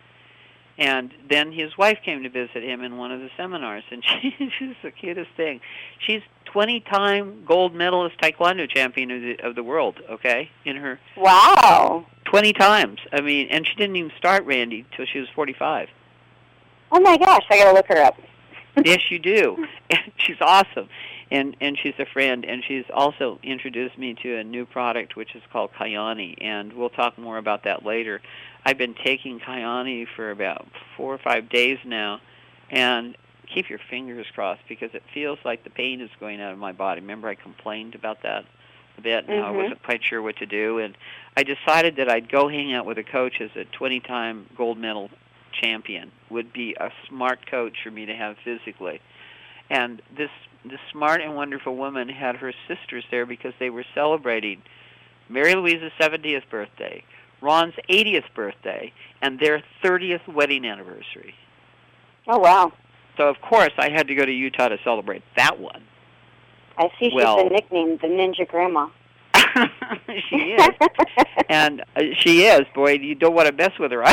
And then his wife came to visit him in one of the seminars, and she, she's the cutest thing. She's twenty-time gold medalist taekwondo champion of the, of the world, okay, in her... Wow. twenty times. I mean, and she didn't even start, Randy, till she was forty-five. Oh, my gosh, I got to look her up. Yes, you do. She's awesome. And and she's a friend, and she's also introduced me to a new product, which is called Kyani, and we'll talk more about that later. I've been taking Kyani for about four or five days now, and keep your fingers crossed, because it feels like the pain is going out of my body. Remember I complained about that a bit, and mm-hmm. I wasn't quite sure what to do, and I decided that I'd go hang out with a coach as a twenty-time gold medal champion. Would be a smart coach for me to have physically. And this this smart and wonderful woman had her sisters there because they were celebrating Mary Louise's seventieth birthday, Ron's eightieth birthday, and their thirtieth wedding anniversary. Oh, wow. So, of course, I had to go to Utah to celebrate that one. I see she's well, been nicknamed the Ninja Grandma. She is. And uh, she is. Boy, you don't want to mess with her.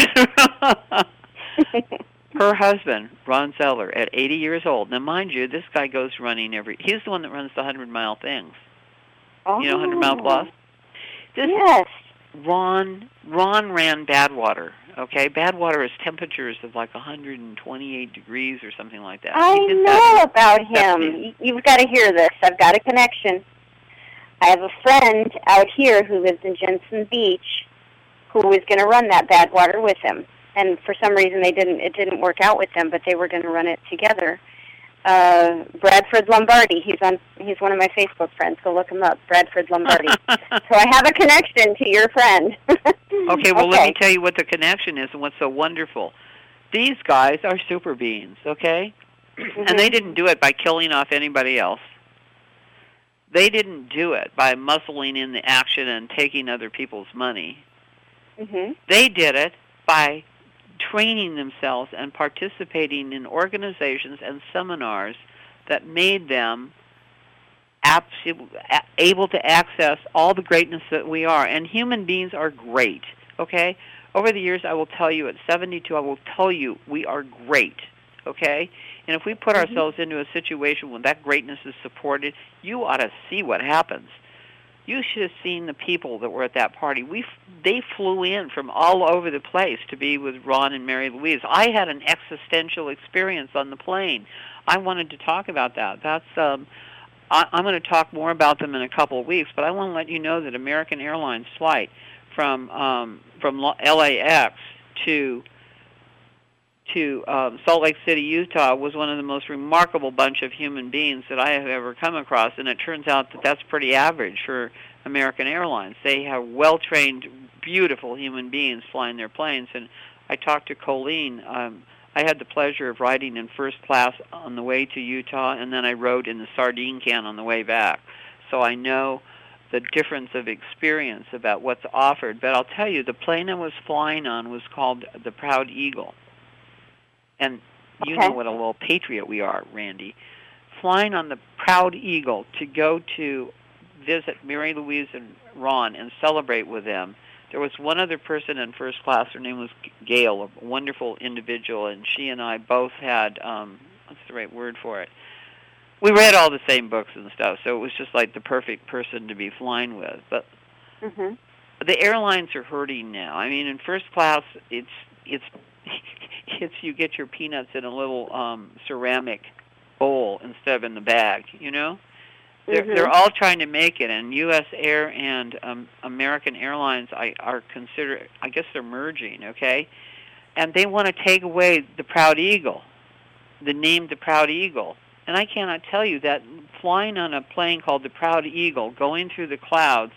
Her husband, Ron Zeller, at eighty years old. Now, mind you, this guy goes running every... He's the one that runs the hundred-mile things. Oh. You know, hundred-mile plus? This, yes. Ron, Ron ran Badwater, okay? Badwater is temperatures of like one hundred twenty-eight degrees or something like that. I He did know that. about him. You've got to hear this. I've got a connection. I have a friend out here who lives in Jensen Beach who was going to run that Badwater with him. And for some reason they didn't. It didn't work out with them, but they were going to run it together. Uh, Bradford Lombardi. He's on. He's one of my Facebook friends. Go look him up, Bradford Lombardi. So I have a connection to your friend. Okay, well, okay. let me tell you what the connection is and what's so wonderful. These guys are super beings, okay? Mm-hmm. And they didn't do it by killing off anybody else. They didn't do it by muscling in the action and taking other people's money. Mm-hmm. They did it by training themselves and participating in organizations and seminars that made them able to access all the greatness that we are. And human beings are great, okay? Over the years, I will tell you, at seventy-two, I will tell you we are great, okay? And if we put mm-hmm. ourselves into a situation where that greatness is supported, you ought to see what happens. You should have seen the people that were at that party. We they flew in from all over the place to be with Ron and Mary Louise. I had an existential experience on the plane. I wanted to talk about that. That's um, I, I'm going to talk more about them in a couple of weeks, but I want to let you know that American Airlines flight from um, from L A X to to um, Salt Lake City, Utah, was one of the most remarkable bunch of human beings that I have ever come across, and it turns out that that's pretty average for American Airlines. They have well-trained, beautiful human beings flying their planes, and I talked to Colleen. Um, I had the pleasure of riding in first class on the way to Utah, and then I rode in the sardine can on the way back. So I know the difference of experience about what's offered. But I'll tell you, the plane I was flying on was called the Proud Eagle. And you okay. know what a little patriot we are, Randy. Flying on the Proud Eagle to go to visit Mary Louise and Ron and celebrate with them. There was one other person in first class. Her name was Gail, a wonderful individual, and she and I both had, um, what's the right word for it? We read all the same books and stuff, so it was just like the perfect person to be flying with. But mm-hmm. the airlines are hurting now. I mean, in first class, it's it's it's you get your peanuts in a little um, ceramic bowl instead of in the bag. You know, they're mm-hmm. they're all trying to make it, and U S Air and um, American Airlines I, are consider. I guess they're merging. Okay, and they want to take away the Proud Eagle, the name the Proud Eagle. And I cannot tell you that flying on a plane called the Proud Eagle, going through the clouds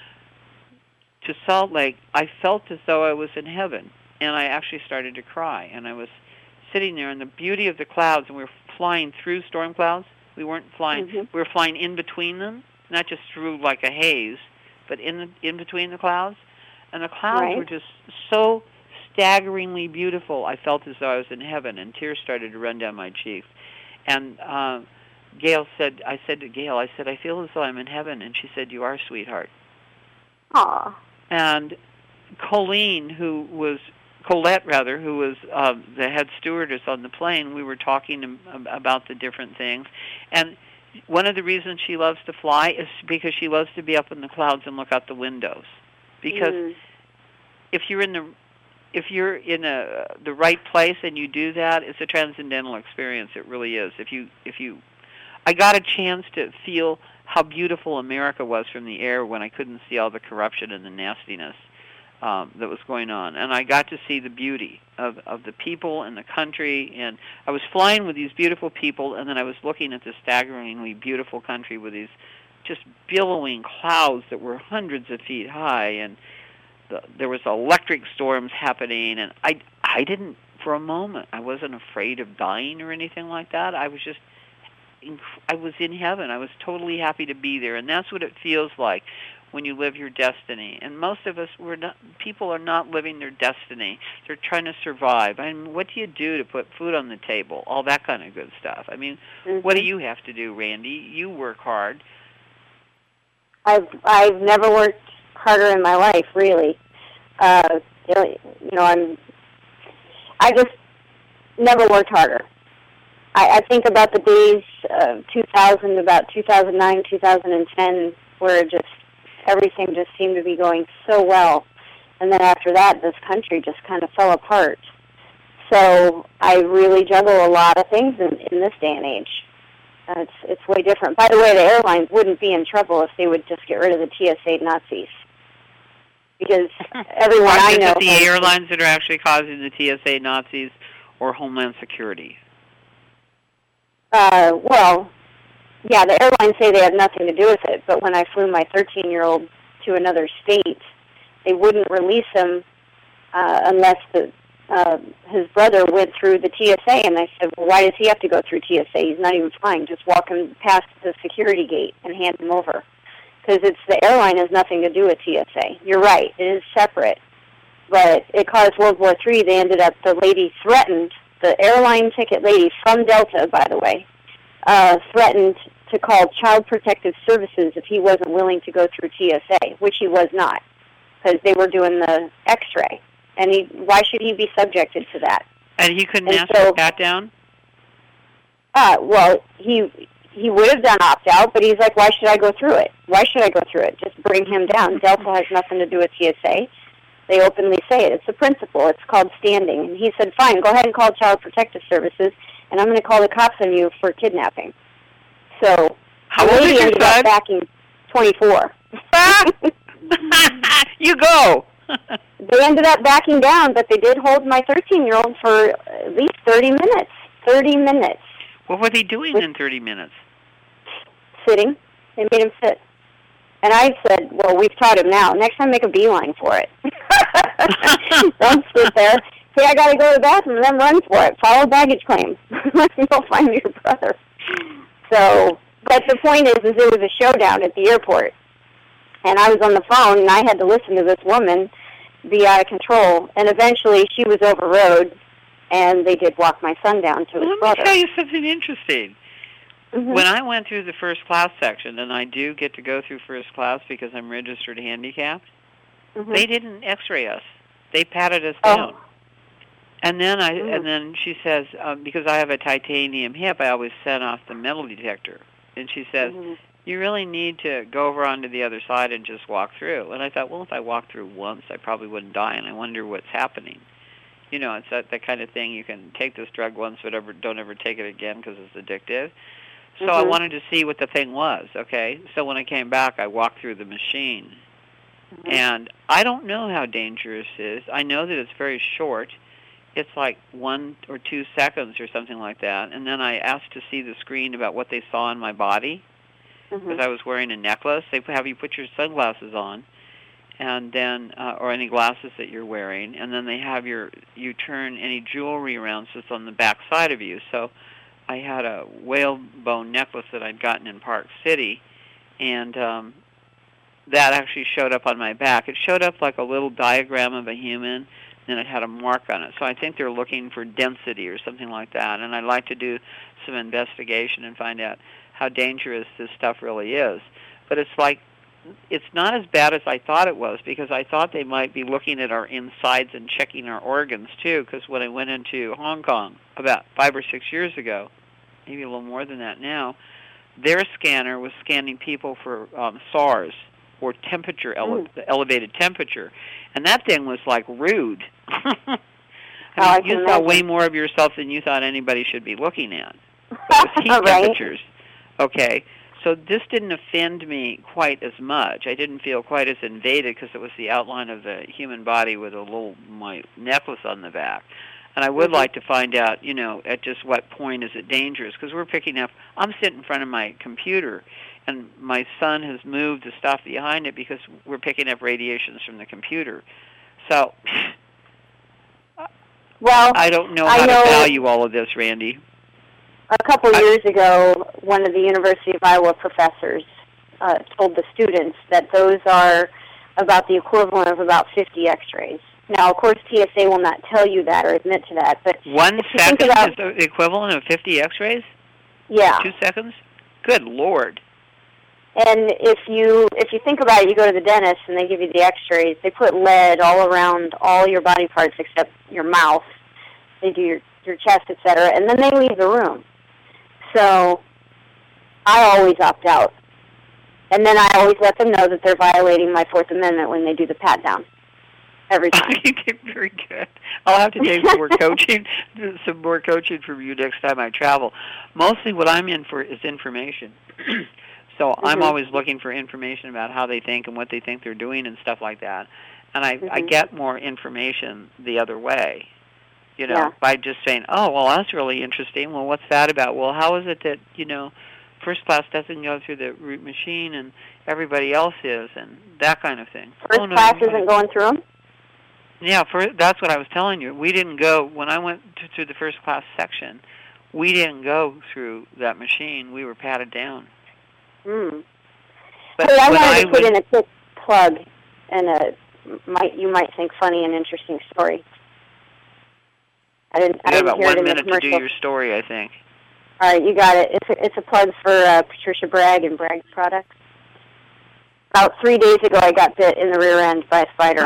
to Salt Lake, I felt as though I was in heaven. And I actually started to cry. And I was sitting there in the beauty of the clouds, and we were flying through storm clouds. We weren't flying, mm-hmm. we were flying in between them, not just through like a haze, but in the, in between the clouds. And the clouds right. were just so staggeringly beautiful. I felt as though I was in heaven, and tears started to run down my cheeks. And uh, Gail said, I said to Gail, I said, I feel as though I'm in heaven. And she said, you are, sweetheart. Aw. And Colleen, who was, Colette rather, who was uh, the head stewardess on the plane, we were talking about the different things. And one of the reasons she loves to fly is because she loves to be up in the clouds and look out the windows. Because mm. if you're in the If you're in a the right place and you do that, it's a transcendental experience. It really is. If you if you, I got a chance to feel how beautiful America was from the air when I couldn't see all the corruption and the nastiness um, that was going on, and I got to see the beauty of of the people and the country. And I was flying with these beautiful people, and then I was looking at this staggeringly beautiful country with these just billowing clouds that were hundreds of feet high, and The, there was electric storms happening, and I, I didn't, for a moment, I wasn't afraid of dying or anything like that. I was just, I was in heaven. I was totally happy to be there, and that's what it feels like when you live your destiny. And most of us, we're not, people are not living their destiny. They're trying to survive. I mean, what do you do to put food on the table? All that kind of good stuff. I mean, mm-hmm. what do you have to do, Randy? You work hard. I've I've never worked harder in my life, really. Uh, you know, you know, I'm. I just never worked harder. I, I think about the days of two thousand, about two thousand nine, two thousand ten, where just everything just seemed to be going so well, and then after that, this country just kind of fell apart. So I really juggle a lot of things in, in this day and age. Uh, it's it's way different. By the way, the airlines wouldn't be in trouble if they would just get rid of the T S A Nazis, because everyone I know. Is it the airlines that are actually causing the T S A Nazis, or Homeland Security? Uh, well, yeah, the airlines say they have nothing to do with it. But when I flew my thirteen-year-old to another state, they wouldn't release him uh, unless the Uh, his brother went through the T S A, and I said, well, why does he have to go through T S A? He's not even flying. Just walk him past the security gate and hand him over. Because it's the airline has nothing to do with T S A. You're right. It is separate. But it caused World War Three. They ended up, the lady threatened, the airline ticket lady from Delta, by the way, uh, threatened to call Child Protective Services if he wasn't willing to go through T S A, which he was not, because they were doing the X-ray. And he, why should he be subjected to that? And he couldn't and ask so, for pat down? Uh, well, he he would have done opt-out, but he's like, why should I go through it? Why should I go through it? Just bring him down. Delta has nothing to do with T S A. They openly say it. It's a principle. It's called standing. And he said, fine, go ahead and call Child Protective Services, and I'm going to call the cops on you for kidnapping. So How the old lady is your ended son? up backing twenty-four. You go. They ended up backing down, but they did hold my thirteen-year-old for at least thirty minutes. thirty minutes. What were they doing With- in thirty minutes? Sitting. They made him sit. And I said, well, we've taught him now. Next time, make a beeline for it. Don't sit there. Hey, I got to go to the bathroom, and then run for it. Follow baggage claim. Go find your brother. So, but the point is, is there was a showdown at the airport. And I was on the phone, and I had to listen to this woman be out of control. And eventually, she was overrode, and they did walk my son down to his Well, let brother. me tell you something interesting. Mhm. When I went through the first class section, and I do get to go through first class because I'm registered handicapped, Mhm. they didn't x-ray us. They patted us Oh. down. And then I Mm. and then she says, um, because I have a titanium hip, I always send off the metal detector. And she says, Mhm. you really need to go over onto the other side and just walk through. And I thought, well, if I walk through once, I probably wouldn't die, and I wonder what's happening. You know, it's that, that kind of thing. You can take this drug once, but ever, don't ever take it again because it's addictive. So I Mhm. wanted to see what the thing was, okay? So when I came back, I walked through the machine. Mhm. And I don't know how dangerous it is. I know that it's very short. It's like one or two seconds or something like that. And then I asked to see the screen about what they saw in my body because Mhm. I was wearing a necklace. They have you put your sunglasses on, and then uh, or any glasses that you're wearing, and then they have your you turn any jewelry around so it's on the back side of you. So I had a whalebone necklace that I'd gotten in Park City, and um, that actually showed up on my back. It showed up like a little diagram of a human, and it had a mark on it. So I think they're looking for density or something like that, and I'd like to do some investigation and find out how dangerous this stuff really is. But it's like, it's not as bad as I thought it was, because I thought they might be looking at our insides and checking our organs too, because when I went into Hong Kong about five or six years ago, maybe a little more than that now, their scanner was scanning people for um, SARS, or temperature, ele- Mm. elevated temperature. And that thing was like rude. I mean, Oh, I you can saw imagine. way more of yourself than you thought anybody should be looking at. It was heat Right. temperatures. Okay, so this didn't offend me quite as much. I didn't feel quite as invaded because it was the outline of the human body with a little my necklace on the back. And I would Mhm. like to find out, you know, at just what point is it dangerous? Because we're picking up, I'm sitting in front of my computer, and my son has moved the stuff behind it because we're picking up radiations from the computer. So Well, I don't know I how know- to value all of this, Randy. a couple I- years ago, one of the University of Iowa professors uh, told the students that those are about the equivalent of about fifty x-rays. Now, of course, T S A will not tell you that or admit to that, but One if you think second about- is the equivalent of fifty x-rays? yeah. Two seconds? Good Lord. And if you if you think about it, you go to the dentist and they give you the x-rays. They put lead all around all your body parts except your mouth. They do your, your chest, et cetera, and then they leave the room. So I always opt out. And then I always let them know that they're violating my Fourth Amendment when they do the pat-down. Every time. Very good. I'll have to take some more coaching, some more coaching from you next time I travel. Mostly what I'm in for is information. So I'm Mhm. always looking for information about how they think and what they think they're doing and stuff like that. And I, I Mhm. get more information the other way, you know, Yeah. by just saying, oh, well, that's really interesting. Well, what's that about? Well, how is it that, you know, first class doesn't go through the root machine and everybody else is, and that kind of thing. First Oh, no, class no, isn't going through them? Yeah, for, that's what I was telling you. We didn't go, when I went to, to the first class section, we didn't go through that machine. We were patted down. Hmm. But Hey, I when wanted to put went- in a quick plug and a might you might think funny and interesting story. I didn't. I you have didn't about hear it one in the minute to do commercial. your story, I think. All right, you got it. It's a, it's a plug for uh, Patricia Bragg and Bragg Products. About three days ago, I got bit in the rear end by a spider.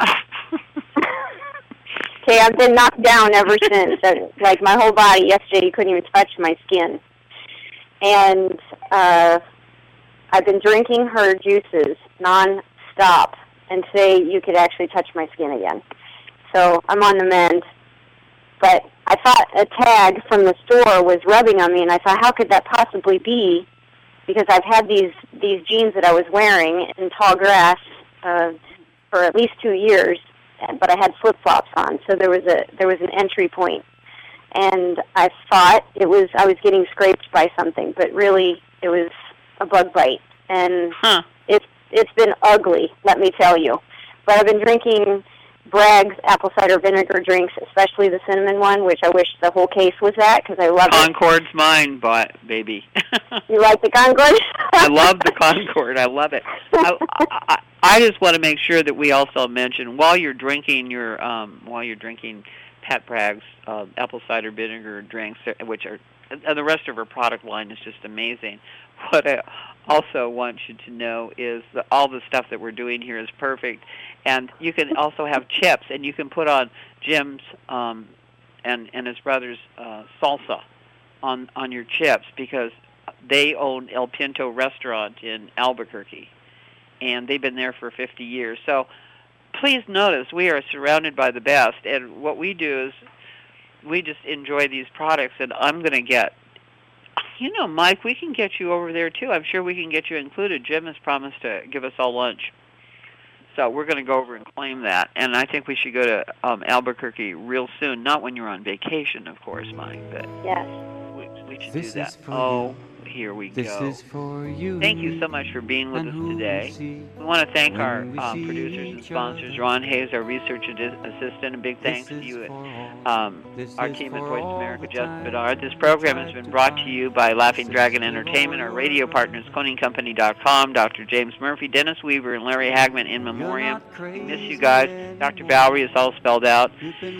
Okay, I've been knocked down ever since. Uh, like my whole body. Yesterday, you couldn't even touch my skin. and uh, I've been drinking her juices non-stop, and today you could actually touch my skin again. So I'm on the mend. But I thought a tag from the store was rubbing on me, and I thought, how could that possibly be? Because I've had these these jeans that I was wearing in tall grass uh, for at least two years, but I had flip-flops on, so there was a there was an entry point. And I thought it was I was getting scraped by something, but really it was a bug bite. And huh. it's it's been ugly, let me tell you. But I've been drinking Bragg's apple cider vinegar drinks, especially the cinnamon one, which I wish the whole case was that because I love Concord's it. Concord's mine, but baby. You like the Concord? I love the Concord. I love it. I, I, I just want to make sure that we also mention while you're drinking your um, while you're drinking Pat Bragg's uh, apple cider vinegar drinks, which are and the rest of her product line is just amazing. What I also want you to know is that all the stuff that we're doing here is perfect, and you can also have chips, and you can put on Jim's um, and and his brother's uh, salsa on on your chips because they own El Pinto Restaurant in Albuquerque, and they've been there for fifty years. So please notice we are surrounded by the best, and what we do is we just enjoy these products, and I'm going to get, you know, Mike, we can get you over there, too. I'm sure we can get you included. Jim has promised to give us all lunch. So we're going to go over and claim that, and I think we should go to um, Albuquerque real soon, not when you're on vacation, of course, Mike, but yes. we, we should This do that. is for Oh, you. here we This go. is for you. Thank you so much for being with and us who today. we see We want to thank when our we um, see producers and each sponsors, other. Ron Hayes, our research adi- assistant, and big thanks This to is you, for all. um, This our is team at for Voice all America, the Justin time Bedard. This you program has tried been to brought to find. you by Laughing This Dragon is for Entertainment, our all radio your partners, Cloning Company dot com, Doctor James Murphy, Dennis Weaver, and Larry Hagman in memoriam. We miss you guys. Doctor Valerie is all spelled out.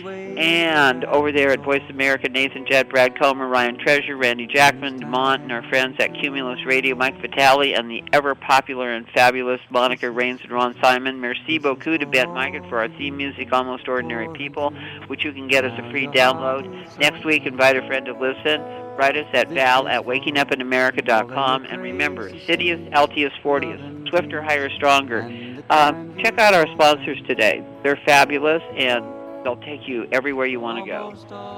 And over there at Voice America, Nathan Jett, Brad Comer, Ryan Treasure, Randy Jackman, DeMont, and our friends at Cumulus Radio, Mike Vitale, and the ever-popular and fabulous Monica Raines and Ron Simon. Merci beaucoup to Ben Micah for our theme music, Almost Ordinary People, which you can get as a free download. Next week, invite a friend to listen. Write us at val at waking up in america dot com. And remember, Citius, Altius, Fortius, Swifter, Higher, Stronger. Um, check out our sponsors today. They're fabulous, and they'll take you everywhere you want to go.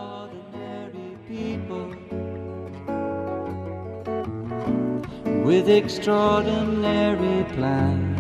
With extraordinary plans.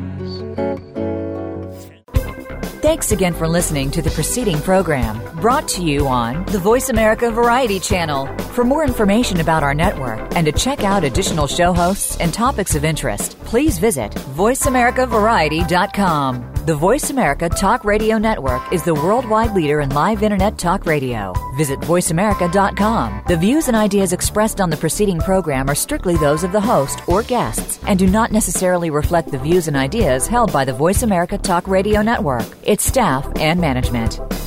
Thanks again for listening to the preceding program brought to you on the Voice America Variety Channel. For more information about our network and to check out additional show hosts and topics of interest, please visit voice america variety dot com. The Voice America Talk Radio Network is the worldwide leader in live Internet talk radio. Visit voice america dot com. The views and ideas expressed on the preceding program are strictly those of the host or guests and do not necessarily reflect the views and ideas held by the Voice America Talk Radio Network, its staff, and management.